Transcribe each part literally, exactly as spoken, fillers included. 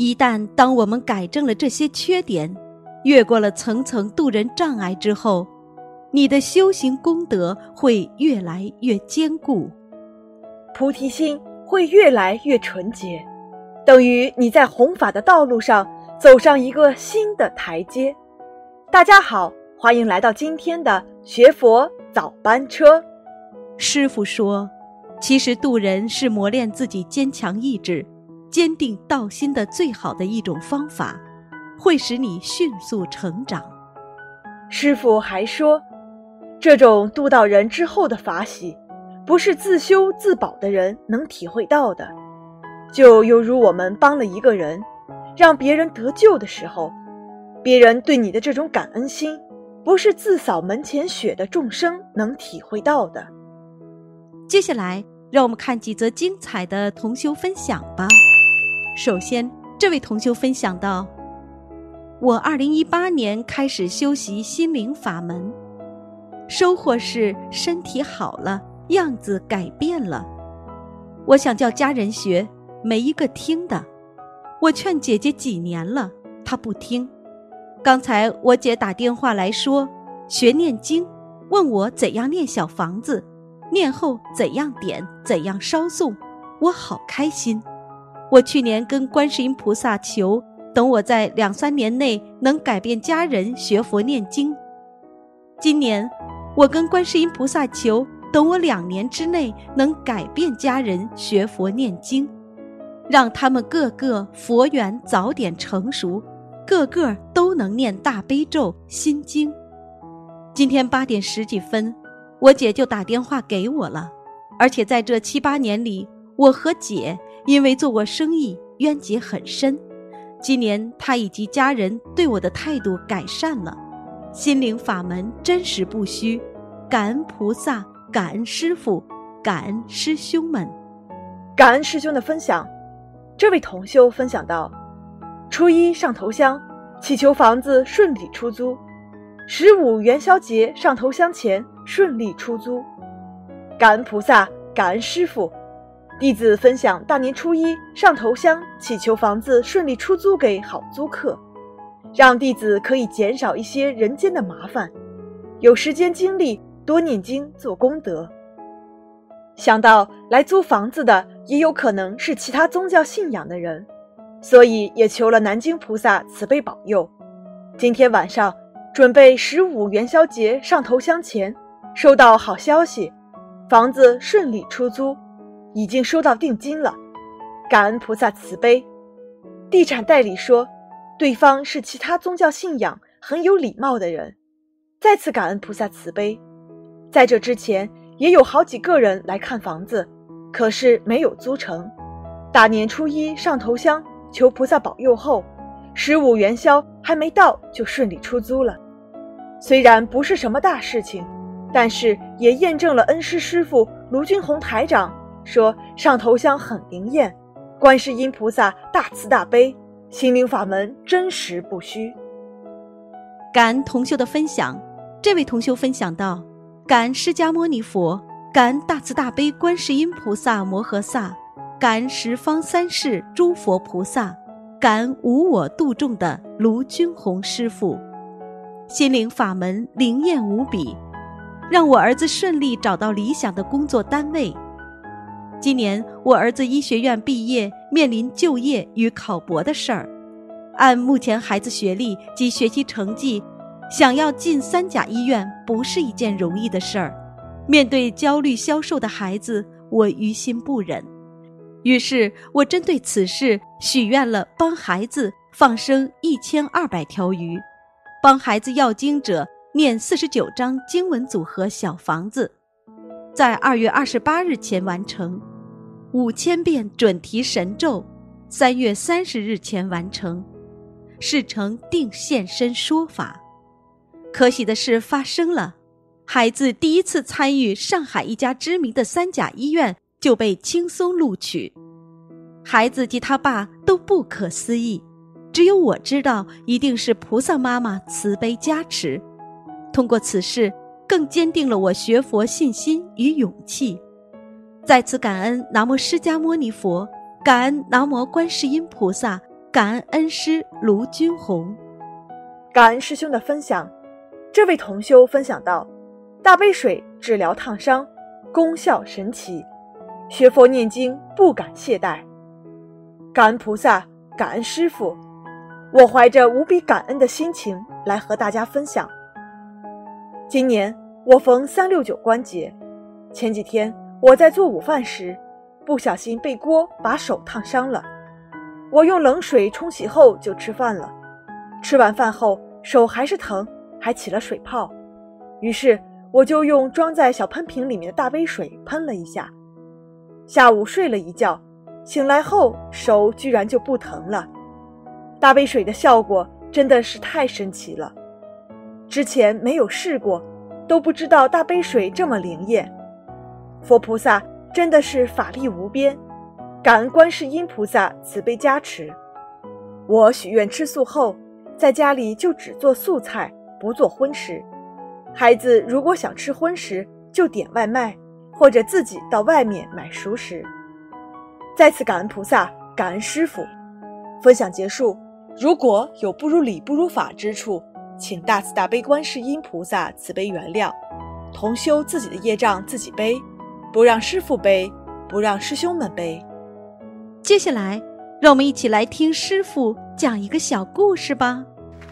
一旦当我们改正了这些缺点，越过了层层渡人障碍之后，你的修行功德会越来越坚固， 菩提心会越来越纯洁，等于你在弘法的道路上走上一个新的台阶。大家好，欢迎来到今天的学佛早班车。 师父说，其实渡人是磨练自己坚强意志、坚定道心的最好的一种方法，会使你迅速成长。 师父还说，这种渡到人之后的法喜，不是自修自保的人能体会到的。就犹如我们帮了一个人，让别人得救的时候，别人对你的这种感恩心，不是自扫门前雪的众生能体会到的。 接下来让我们看几则精彩的同修分享吧。首先，这位同修分享到，我二零一八年开始修习心灵法门，收获是身体好了，样子改变了。我想叫家人学，没一个听的。我劝姐姐几年了，她不听。刚才我姐打电话来说，学念经，问我怎样念小房子，念后怎样点，怎样烧诵，我好开心。我去年跟观世音菩萨求，等我在两三年内能改变家人学佛念经。今年我跟观世音菩萨求，等我两年之内能改变家人学佛念经，让他们个个佛缘早点成熟，个个都能念大悲咒心经。今天八点十几分，我姐就打电话给我了，而且在这七八年里，我和姐因为做过生意，冤结很深。今年她以及家人对我的态度改善了。心灵法门真实不虚，感恩菩萨，感恩师父，感恩师兄们。 感恩师兄的分享。这位同修分享到，初一上头香，祈求房子顺利出租；十五元宵节上头香前顺利出租。感恩菩萨，感恩师父。弟子分享大年初一上头香，祈求房子顺利出租给好租客，让弟子可以减少一些人间的麻烦，有时间精力多念经做功德。想到来租房子的也有可能是其他宗教信仰的人，所以也求了南京菩萨慈悲保佑。今天晚上准备十五元宵节上头香前，收到好消息，房子顺利出租，已经收到定金了，感恩菩萨慈悲。地产代理说，对方是其他宗教信仰很有礼貌的人，再次感恩菩萨慈悲。在这之前也有好几个人来看房子，可是没有租成。大年初一上头香求菩萨保佑后，十五元宵还没到就顺利出租了。虽然不是什么大事情，但是也验证了恩师师父卢军宏台长说上头香很灵验，观世音菩萨大慈大悲，心灵法门真实不虚。 感恩同修的分享。这位同修分享到，感恩释迦牟尼佛，感恩大慈大悲观世音菩萨摩诃萨，感恩十方三世诸佛菩萨，感恩无我度众的卢军宏师父。心灵法门灵验无比，让我儿子顺利找到理想的工作单位。今年我儿子医学院毕业，面临就业与考博的事儿。按目前孩子学历及学习成绩，想要进三甲医院不是一件容易的事儿。面对焦虑消瘦的孩子，我于心不忍。于是我针对此事许愿了，帮孩子放生一千二百条鱼，帮孩子要经者念四十九章经文组合小房子，在二月二十八日前完成。五千遍准提神咒，三月三十日前完成。事成定现身说法。可喜的事发生了，孩子第一次参与上海一家知名的三甲医院就被轻松录取。孩子及他爸都不可思议，只有我知道一定是菩萨妈妈慈悲加持。通过此事，更坚定了我学佛信心与勇气。在此感恩南无释迦牟尼佛，感恩南无观世音菩萨， 感恩恩师卢军红。 感恩师兄的分享。这位同修分享到，大杯水治疗烫伤，功效神奇，学佛念经不敢懈怠。感恩菩萨，感恩师父，我怀着无比感恩的心情来和大家分享。今年我逢三六九关节，前几天我在做午饭时，不小心被锅把手烫伤了。我用冷水冲洗后就吃饭了，吃完饭后手还是疼，还起了水泡，于是我就用装在小喷瓶里面的大杯水喷了一下。下午睡了一觉，醒来后手居然就不疼了。大杯水的效果真的是太神奇了，之前没有试过，都不知道大杯水这么灵验。佛菩萨真的是法力无边，感恩观世音菩萨慈悲加持。我许愿吃素后，在家里就只做素菜，不做荤食。孩子如果想吃荤食，就点外卖，或者自己到外面买熟食。再次感恩菩萨，感恩师父。分享结束。如果有不如理不如法之处，请大慈大悲观世音菩萨慈悲原谅。同修自己的业障自己背，不让师父背，不让师兄们背。 接下来让我们一起来听师父讲一个小故事吧。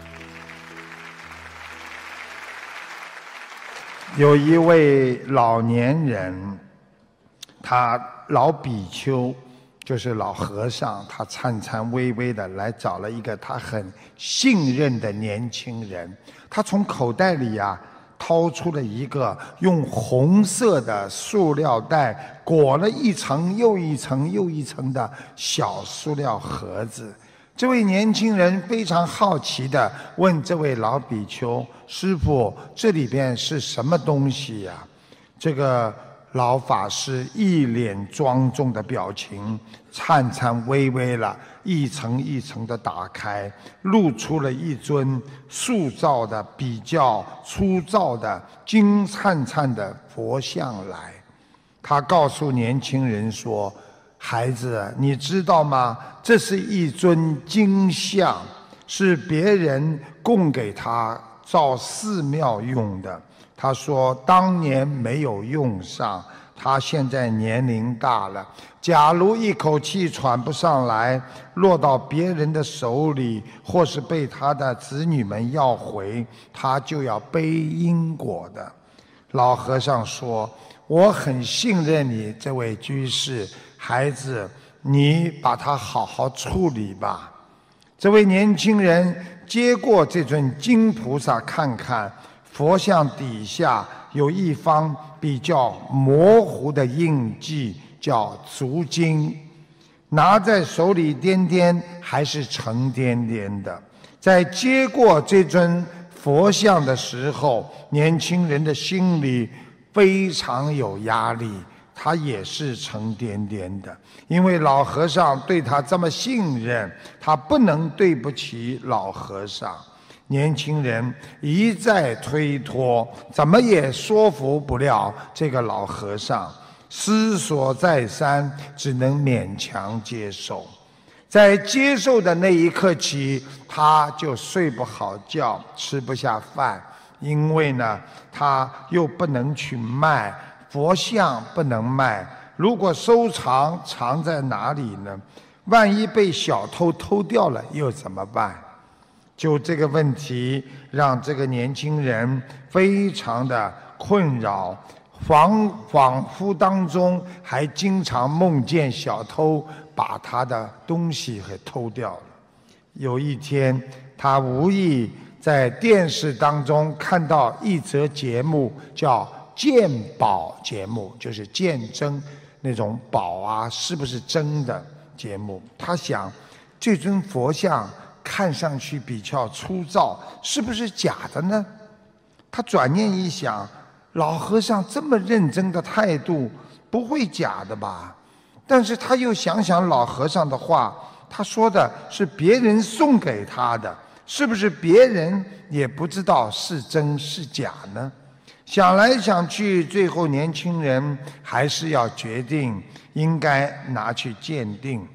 有一位老年人，他老比丘，就是老和尚，他颤颤巍巍的来找了一个他很信任的年轻人。他从口袋里啊掏出了一个用红色的塑料袋裹了一层又一层又一层的小塑料盒子。这位年轻人非常好奇地问这位老比丘：“师父，这里边是什么东西呀？”这个老法师一脸庄重的表情，颤颤巍巍了，一层一层的打开，露出了一尊塑造的比较粗糙的金灿灿的佛像来。他告诉年轻人说：“孩子，你知道吗？这是一尊金像，是别人供给他造寺庙用的。他说当年没有用上，他现在年龄大了，假如一口气喘不上来，落到别人的手里，或是被他的子女们要回，他就要背因果的。”老和尚说：“我很信任你这位居士，孩子，你把它好好处理吧。”这位年轻人接过这尊金菩萨看看，佛像底下有一方比较模糊的印记，叫足金，拿在手里掂掂，还是沉甸甸的。在接过这尊佛像的时候，年轻人的心里非常有压力，他也是沉甸甸的，因为老和尚对他这么信任，他不能对不起老和尚。年轻人一再推脱，怎么也说服不了这个老和尚，思索再三，只能勉强接受。在接受的那一刻起，他就睡不好觉，吃不下饭，因为呢，他又不能去卖佛像，不能卖，如果收藏藏在哪里呢？万一被小偷偷掉了又怎么办？就这个问题让这个年轻人非常的困扰，恍恍惚当中还经常梦见小偷把他的东西给偷掉了。有一天，他无意在电视当中看到一则节目，叫鉴宝节目，就是鉴真那种宝啊是不是真的节目。他想，这尊佛像看上去比较粗糙，是不是假的呢？他转念一想，老和尚这么认真的态度，不会假的吧？但是他又想想老和尚的话，他说的是别人送给他的，是不是别人也不知道是真是假呢？想来想去，最后年轻人还是要决定应该拿去鉴定。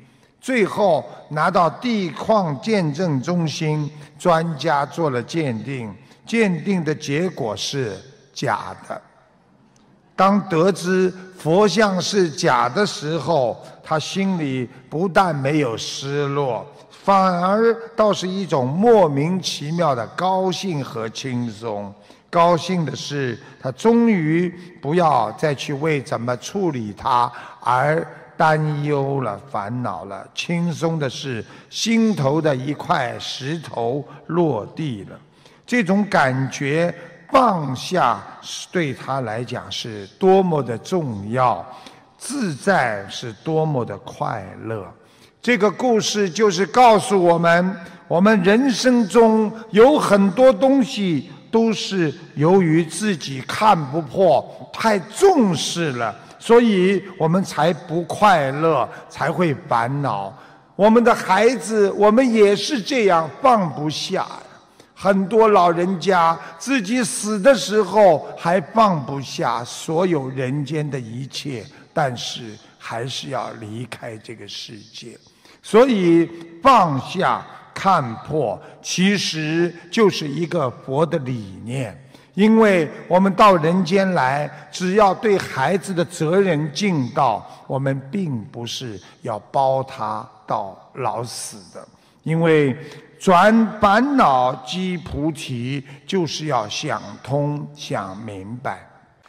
最后拿到地矿鉴证中心，专家做了鉴定，鉴定的结果是假的。当得知佛像是假的时候，他心里不但没有失落，反而倒是一种莫名其妙的高兴和轻松。高兴的是，他终于不要再去为怎么处理它而担忧了、烦恼了。轻松的是，心头的一块石头落地了。这种感觉放下对他来讲是多么的重要，自在是多么的快乐。这个故事就是告诉我们，我们人生中有很多东西都是由于自己看不破，太重视了，所以我们才不快乐，才会烦恼。我们的孩子，我们也是这样，放不下。很多老人家自己死的时候还放不下所有人间的一切，但是还是要离开这个世界。所以放下看破其实就是一个佛的理念，因为我们到人间来，只要对孩子的责任尽到，我们并不是要包他到老死的。因为转烦恼积菩提，就是要想通想明白。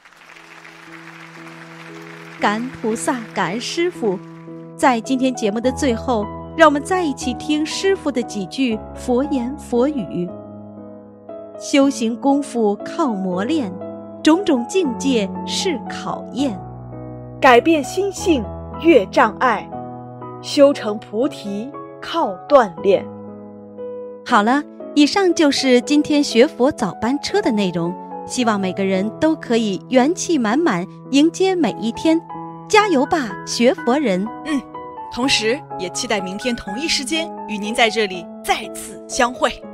感恩菩萨，感恩师父。在今天节目的最后，让我们再一起听师父的几句佛言佛语。修行功夫靠磨练，种种境界是考验。 改变心性越障碍，修成菩提靠锻炼。 好了，以上就是今天学佛早班车的内容，希望每个人都可以元气满满迎接每一天，加油吧，学佛人！ 嗯，同时也期待明天同一时间与您在这里再次相会。